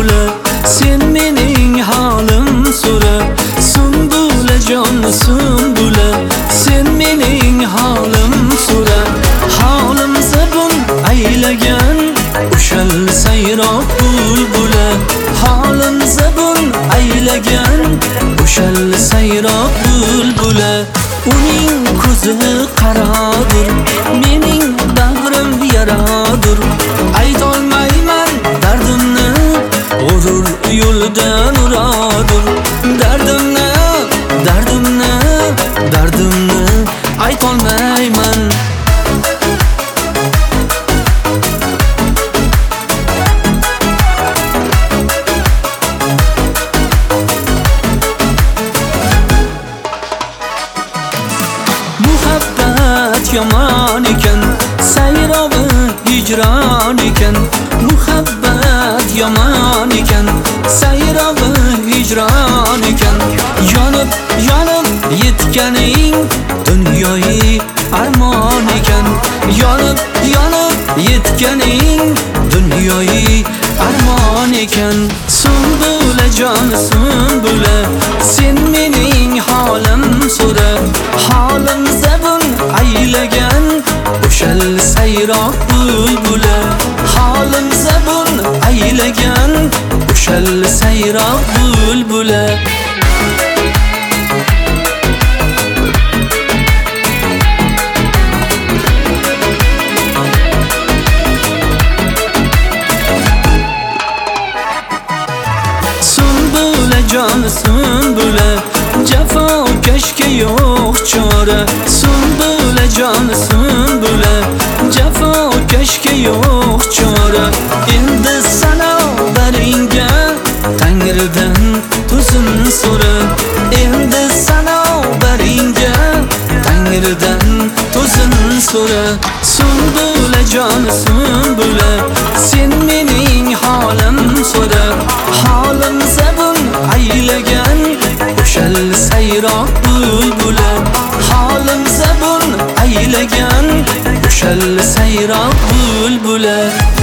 bula, sen mening holim so'ra. Sumbula jon sumbula, sen mening holim so'ra. Holim zabun aylagan o'shal sayroq bulbula. Holim zabun aylagan o'shal sayroq bulbula. Uning ko'zi qaradir, mening bag'rim yaradir. Aytolmayman dardimni, g'urur yo'lidan uradir. Dardimni, dardimni, dardimni aytolmayman. Muhabbat yomon ekan, sayrog'i hijron ekan. Muhabbat yomon ekan, sayrog'i hijron ekan. Yonib, yonib yetganing dunyoyi armon ekan. Yonib, yonib yetganing dunyoyi armon ekan. Sumbula jon sumbula, sen mening holim so'ra. Holim zabun aylagan o'shal sayroq bulbula. Holim zabun aylagan o'shal sayroq bulbula. Sumbula jon sumbula, jafo kashga yo'q chora. Sumbula jon sumbula, jafo kashga yo'q chora. Endi sanobaringga Tangridan tuzum so'ra. Endi sanobaringga Tangridan tuzum so'ra. Sumbula jon sumbula, sen mening holim so'ra. Holim zabun aylagan o'shal sayroq bulbula. Holim zabun aylagan o'shal sayroq bulbula.